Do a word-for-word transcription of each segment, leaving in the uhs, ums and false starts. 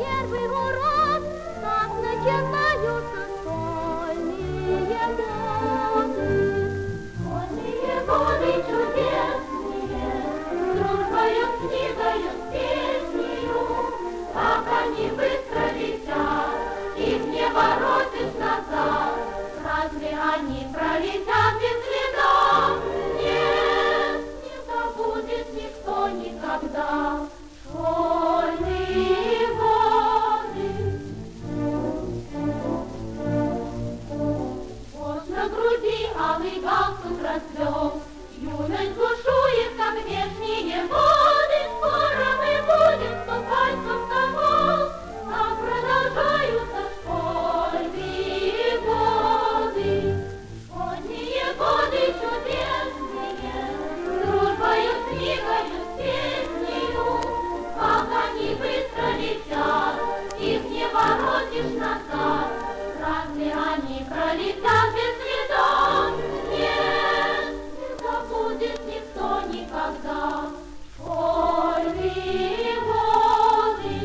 первый урок, как начинаются школьные годы. Школьные годы чудесные, дружбою, книгою, с песнею, как они быстро летят, их не воротишь назад. Разве они пролетят без следа? Нет, не забудет никто никогда школьные годы. Вот на груди алый галстук расцвел, юность бушует, как вешние воды. Скоро мы будем ступать в комсомол, а продолжаются школьные годы. Школьные годы чудесные, дружбою, с книгою, с песнею, как они быстро летят, их не воротишь назад. Разве они пролетят без следа? Нет, не забудет никто никогда школьные годы.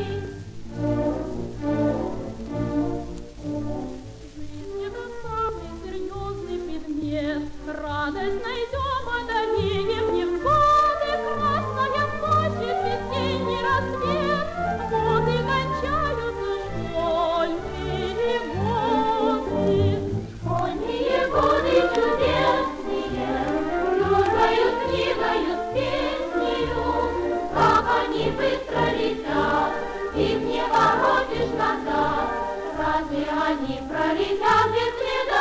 Жизнь — это самый серьезный предмет, радость найдем, одолеем невзгоды. Красная площадь, весенний рассвет, вот и кончаются школьные годы. Школьные годы чудесные, дружбою, с книгою, с песнею, как они быстро летят, их не воротишь назад. Разве они пролетят без следа?